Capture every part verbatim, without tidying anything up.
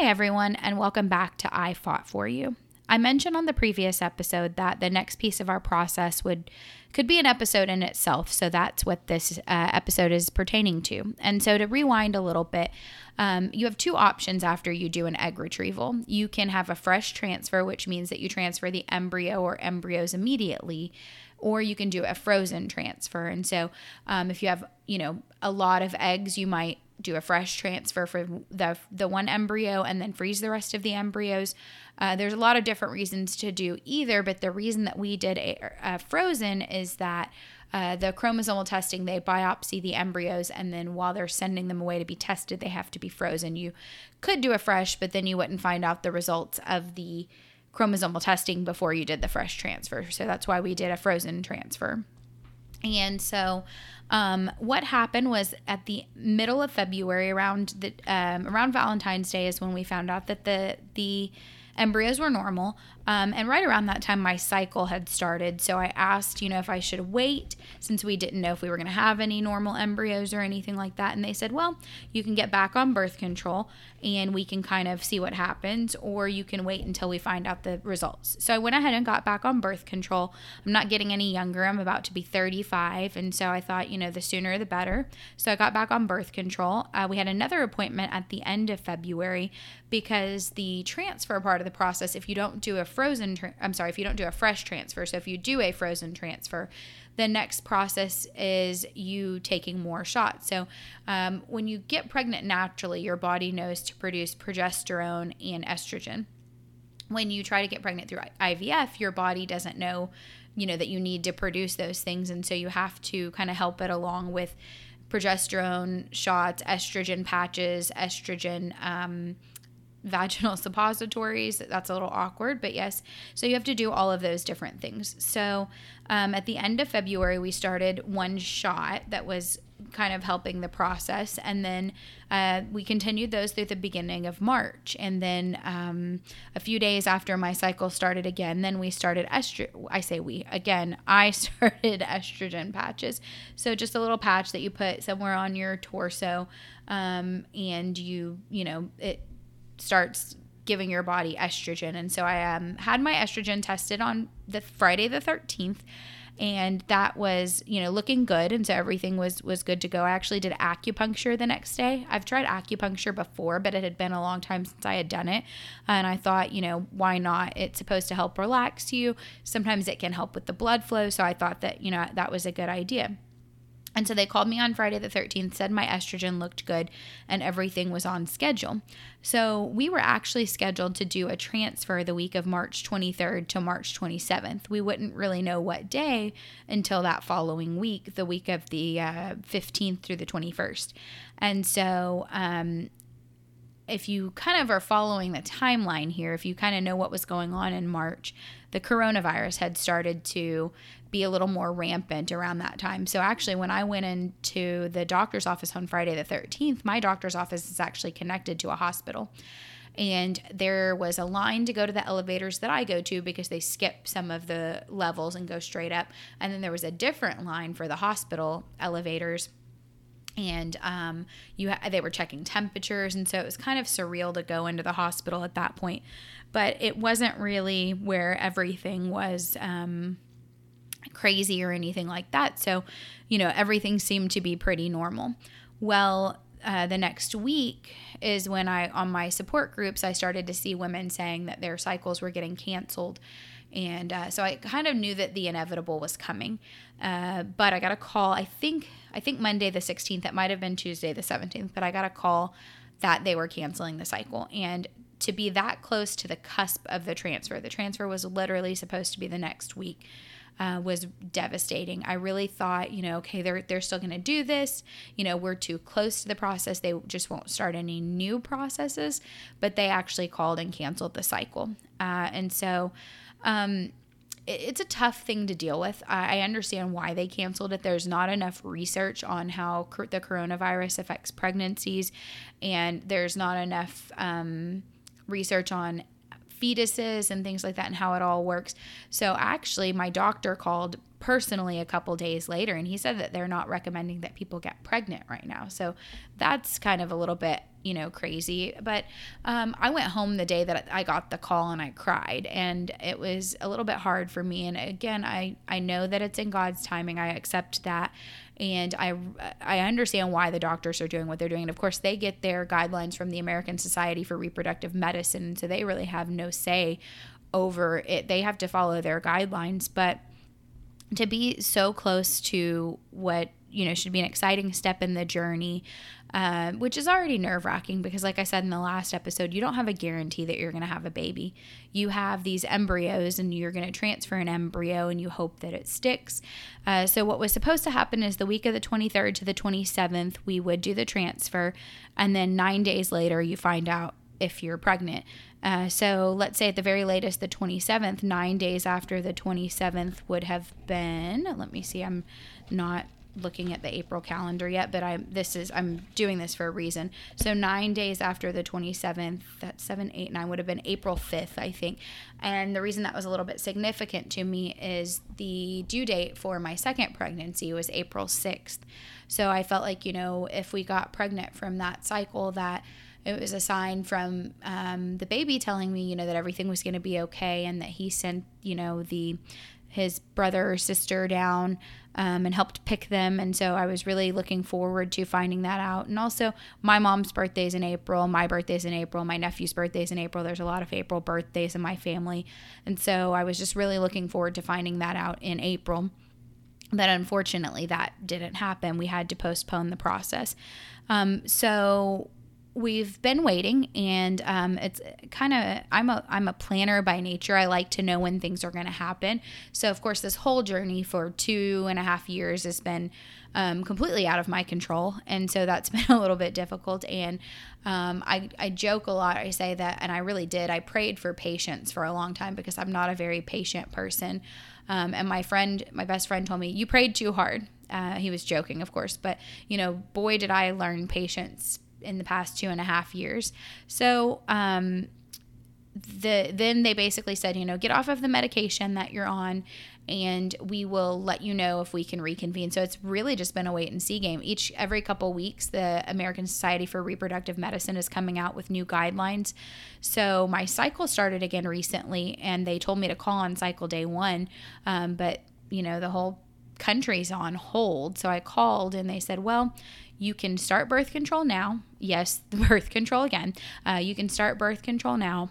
everyone, and welcome back to I Fought For You. I mentioned on the previous episode that the next piece of our process would could be an episode in itself, so that's what this uh, episode is pertaining to. And so to rewind a little bit, um, you have two options after you do an egg retrieval. You can have a fresh transfer, which means that you transfer the embryo or embryos immediately, or you can do a frozen transfer. And so um, if you have, you know, a lot of eggs, you might do a fresh transfer for the the one embryo and then freeze the rest of the embryos. Uh, there's a lot of different reasons to do either, but the reason that we did a, a frozen is that uh, the chromosomal testing, they biopsy the embryos, and then while they're sending them away to be tested, they have to be frozen. You could do a fresh, but then you wouldn't find out the results of the chromosomal testing before you did the fresh transfer. So that's why we did a frozen transfer. And so um, what happened was at the middle of February, around the um, around Valentine's Day, is when we found out that the the embryos were normal. Um, and right around that time, my cycle had started. So I asked, you know, if I should wait, since we didn't know if we were going to have any normal embryos or anything like that. And they said, well, you can get back on birth control and we can kind of see what happens, or you can wait until we find out the results. So I went ahead and got back on birth control. I'm not getting any younger. I'm about to be thirty-five. And so I thought, you know, the sooner the better. So I got back on birth control. Uh, we had another appointment at the end of February because the transfer part of the process, if you don't do a frozen, tra- I'm sorry, if you don't do a fresh transfer, so if you do a frozen transfer, the next process is you taking more shots. So um, when you get pregnant naturally, your body knows to produce progesterone and estrogen. When you try to get pregnant through I V F, your body doesn't know, you know, that you need to produce those things. And so you have to kind of help it along with progesterone shots, estrogen patches, estrogen um vaginal suppositories. That's a little awkward, but yes. So you have to do all of those different things. So um, at the end of February, we started one shot that was kind of helping the process. And then uh, we continued those through the beginning of March. And then um, a few days after my cycle started again, then we started estrogen. I say we, again, I started estrogen patches. So just a little patch that you put somewhere on your torso um, and you, you know, it starts giving your body estrogen. And so I um, had my estrogen tested on the Friday the thirteenth, and that was, you know, looking good. And so everything was was good to go. I actually did acupuncture the next day. I've tried acupuncture before, but it had been a long time since I had done it. And I thought, you know, why not? It's supposed to help relax you. Sometimes it can help with the blood flow. So I thought that, you know, that was a good idea. And so they called me on Friday the thirteenth, said my estrogen looked good and everything was on schedule. So we were actually scheduled to do a transfer the week of March twenty-third to March twenty-seventh. We wouldn't really know what day until that following week, the week of the uh, fifteenth through the twenty-first. And so um, if you kind of are following the timeline here, if you kind of know what was going on in March, the coronavirus had started to be a little more rampant around that time. So actually, when I went into the doctor's office on Friday the thirteenth, my doctor's office is actually connected to a hospital. And there was a line to go to the elevators that I go to because they skip some of the levels and go straight up. And then there was a different line for the hospital elevators. And um, you ha- they were checking temperatures, and so it was kind of surreal to go into the hospital at that point. But it wasn't really where everything was um, crazy or anything like that. So, you know, everything seemed to be pretty normal. Well, uh, the next week is when I, on my support groups, I started to see women saying that their cycles were getting canceled. And uh, so I kind of knew that the inevitable was coming. Uh, but I got a call, I think I think Monday the sixteenth, it might have been Tuesday the seventeenth, but I got a call that they were canceling the cycle. And to be that close to the cusp of the transfer, the transfer was literally supposed to be the next week, uh, was devastating. I really thought, you know, okay, they're, they're still going to do this. You know, we're too close to the process. They just won't start any new processes. But they actually called and canceled the cycle. Uh, and so um, it, it's a tough thing to deal with. I, I understand why they canceled it. There's not enough research on how cr- the coronavirus affects pregnancies, and there's not enough um, research on fetuses and things like that and how it all works. So actually my doctor called personally a couple days later, and he said that they're not recommending that people get pregnant right now. So that's kind of a little bit, you know, crazy. But um, I went home the day that I got the call and I cried, and it was a little bit hard for me. And again, I, I know that it's in God's timing. I accept that. And I, I understand why the doctors are doing what they're doing. And of course, they get their guidelines from the American Society for Reproductive Medicine. So they really have no say over it. They have to follow their guidelines. But to be so close to what, you know, should be an exciting step in the journey, uh, which is already nerve-wracking because, like I said in the last episode, you don't have a guarantee that you're going to have a baby. You have these embryos, and you're going to transfer an embryo, and you hope that it sticks. Uh, so what was supposed to happen is the week of the twenty-third to the twenty-seventh, we would do the transfer, and then nine days later, you find out if you're pregnant. Uh, so let's say at the very latest, the twenty-seventh, nine days after the twenty-seventh would have been, let me see, I'm not looking at the April calendar yet, but I'm, this is, I'm doing this for a reason. So nine days after the twenty-seventh, that's seven, eight, nine would have been April fifth, I think. And the reason that was a little bit significant to me is the due date for my second pregnancy was April sixth. So I felt like, you know, if we got pregnant from that cycle, that it was a sign from um, the baby telling me, you know, that everything was going to be okay, and that he sent, you know, the his brother or sister down um, and helped pick them. And so I was really looking forward to finding that out. And also, my mom's birthday's in April, my birthday's in April, my nephew's birthday's in April. There's a lot of April birthdays in my family. And so I was just really looking forward to finding that out in April. But unfortunately, that didn't happen. We had to postpone the process. Um, so we've been waiting, and um, it's kind of, I'm a I'm a planner by nature. I like to know when things are going to happen. So of course, this whole journey for two and a half years has been um, completely out of my control, and so that's been a little bit difficult. And um, I I joke a lot. I say that, and I really did. I prayed for patience for a long time because I'm not a very patient person. Um, and my friend, my best friend, told me, "You prayed too hard." Uh, he was joking, of course, but you know, boy, did I learn patience in the past two and a half years. So, um, the, then they basically said, you know, get off of the medication that you're on, and we will let you know if we can reconvene. So it's really just been a wait and see game. Each, every couple weeks, the American Society for Reproductive Medicine is coming out with new guidelines. So my cycle started again recently, and they told me to call on cycle day one. Um, but you know, the whole country's on hold. So I called, and they said, well, you can start birth control now. Yes, the birth control again. Uh, you can start birth control now,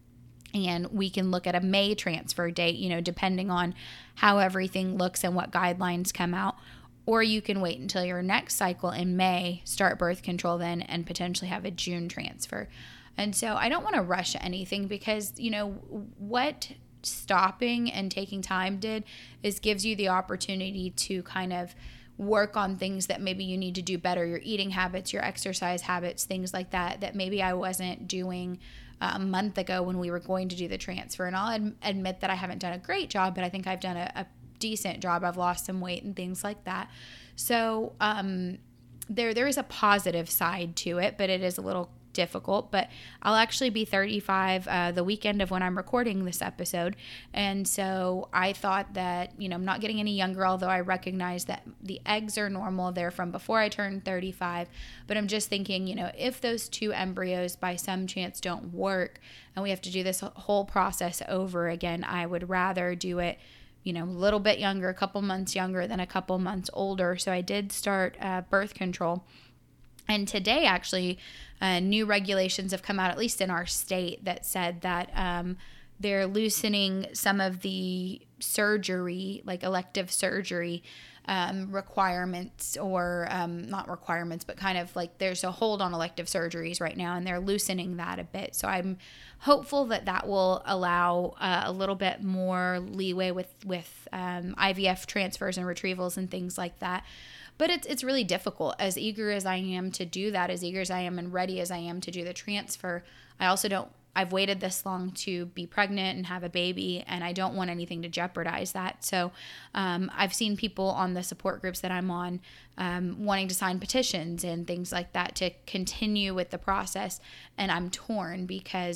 and we can look at a May transfer date, you know, depending on how everything looks and what guidelines come out. Or you can wait until your next cycle in May, start birth control then, and potentially have a June transfer. And so I don't want to rush anything because, you know, what stopping and taking time did is gives you the opportunity to kind of work on things that maybe you need to do better, your eating habits, your exercise habits, things like that, that maybe I wasn't doing uh, a month ago when we were going to do the transfer. And I'll ad- admit that I haven't done a great job, but I think I've done a, a decent job. I've lost some weight and things like that. So um, there there is a positive side to it, but it is a little difficult. But I'll actually be thirty-five uh, the weekend of when I'm recording this episode, and so I thought that, you know, I'm not getting any younger, although I recognize that the eggs are normal. They're from before I turned thirty-five, but I'm just thinking, you know, if those two embryos by some chance don't work and we have to do this whole process over again, I would rather do it, you know, a little bit younger, a couple months younger than a couple months older. So I did start uh, birth control. And today, actually, uh, new regulations have come out, at least in our state, that said that um, they're loosening some of the surgery, like elective surgery um, requirements, or um, not requirements, but kind of like there's a hold on elective surgeries right now, and they're loosening that a bit. So I'm hopeful that that will allow uh, a little bit more leeway with, with um, I V F transfers and retrievals and things like that. But it's it's really difficult. As eager as I am to do that, as eager as I am and ready as I am to do the transfer, I also don't, I've waited this long to be pregnant and have a baby, and I don't want anything to jeopardize that. So um, I've seen people on the support groups that I'm on um, wanting to sign petitions and things like that to continue with the process, and I'm torn because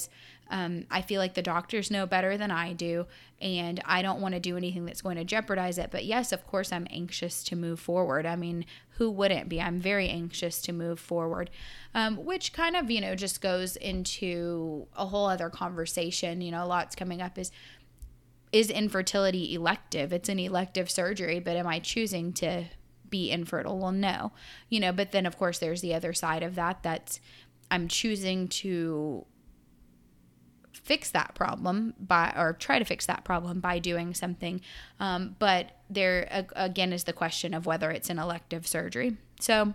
Um, I feel like the doctors know better than I do, and I don't want to do anything that's going to jeopardize it. But yes, of course, I'm anxious to move forward. I mean, who wouldn't be? I'm very anxious to move forward, um, which kind of, you know, just goes into a whole other conversation. You know, a lot's coming up is, is infertility elective? It's an elective surgery, but am I choosing to be infertile? Well, no, you know, but then of course there's the other side of that, that's I'm choosing to fix that problem by, or try to fix that problem by doing something. Um, but there again is the question of whether it's an elective surgery. So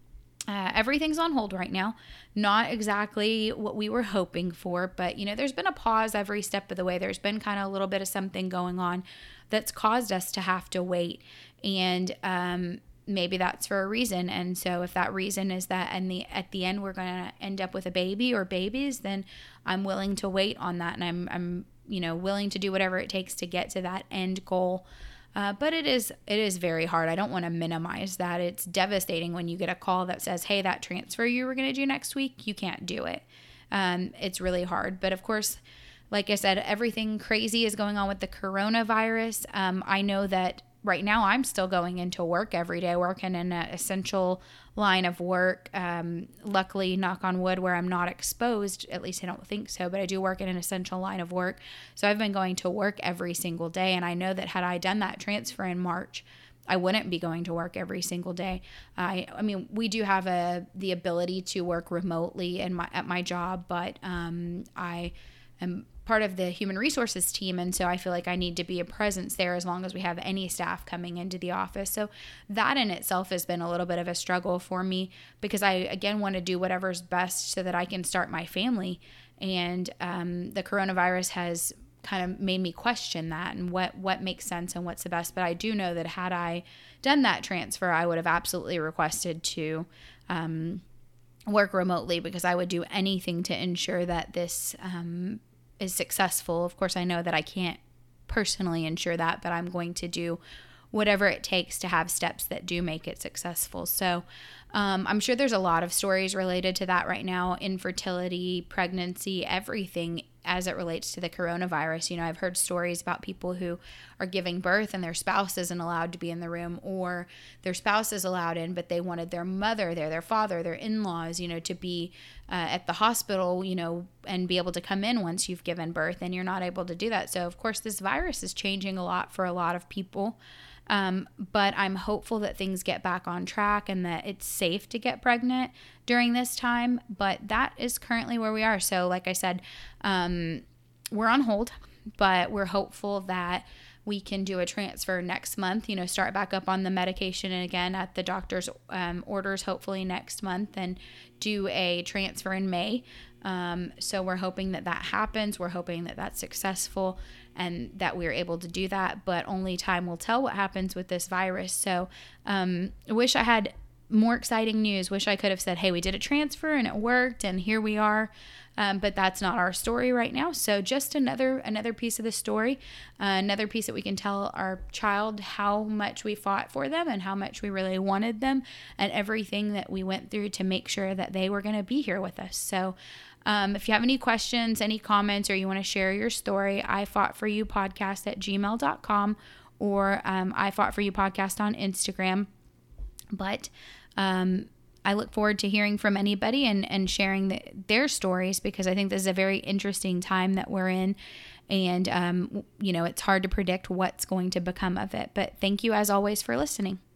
uh, everything's on hold right now. Not exactly what we were hoping for, but you know, there's been a pause every step of the way. There's been kind of a little bit of something going on that's caused us to have to wait. And, um, maybe that's for a reason. And so if that reason is that in the at the end we're going to end up with a baby or babies, then I'm willing to wait on that, and I'm I'm you know willing to do whatever it takes to get to that end goal. Uh, but it is it is very hard. I don't want to minimize that. It's devastating when you get a call that says, "Hey, that transfer you were going to do next week, you can't do it." Um, it's really hard. But of course, like I said, everything crazy is going on with the coronavirus. Um, I know that right now I'm still going into work every day, working in an essential line of work. Um, luckily, knock on wood, where I'm not exposed, at least I don't think so, but I do work in an essential line of work. So I've been going to work every single day. And I know that had I done that transfer in March, I wouldn't be going to work every single day. I, I mean, we do have a the ability to work remotely in my at my job, but um, I am part of the human resources team, and so I feel like I need to be a presence there as long as we have any staff coming into the office. So that in itself has been a little bit of a struggle for me, because I again want to do whatever's best so that I can start my family, and um, the coronavirus has kind of made me question that and what what makes sense and what's the best. But I do know that had I done that transfer, I would have absolutely requested to um, work remotely, because I would do anything to ensure that this um, is successful. Of course, I know that I can't personally ensure that, but I'm going to do whatever it takes to have steps that do make it successful. So um, I'm sure there's a lot of stories related to that right now: infertility, pregnancy, everything as it relates to the coronavirus. You know, I've heard stories about people who are giving birth and their spouse isn't allowed to be in the room, or their spouse is allowed in, but they wanted their mother there, their father, their in-laws, you know, to be uh, at the hospital, you know, and be able to come in once you've given birth, and you're not able to do that. So of course this virus is changing a lot for a lot of people. Um, but I'm hopeful that things get back on track and that it's safe to get pregnant during this time. But that is currently where we are. So like I said, um, we're on hold, but we're hopeful that we can do a transfer next month, you know, start back up on the medication and again at the doctor's um, orders, hopefully next month, and do a transfer in May. Um, so we're hoping that that happens. We're hoping that that's successful and that we're able to do that, but only time will tell what happens with this virus. So um, I wish I had more exciting news. Wish I could have said, hey, we did a transfer and it worked and here we are. Um, but that's not our story right now. So just another another piece of the story, uh, another piece that we can tell our child how much we fought for them and how much we really wanted them, and everything that we went through to make sure that they were going to be here with us. So um, if you have any questions, any comments, or you want to share your story, I fought for you podcast at gmail dot com, or um, I fought for you podcast on Instagram. But um I look forward to hearing from anybody and, and sharing the, their stories, because I think this is a very interesting time that we're in. And, um, you know, it's hard to predict what's going to become of it. But thank you, as always, for listening.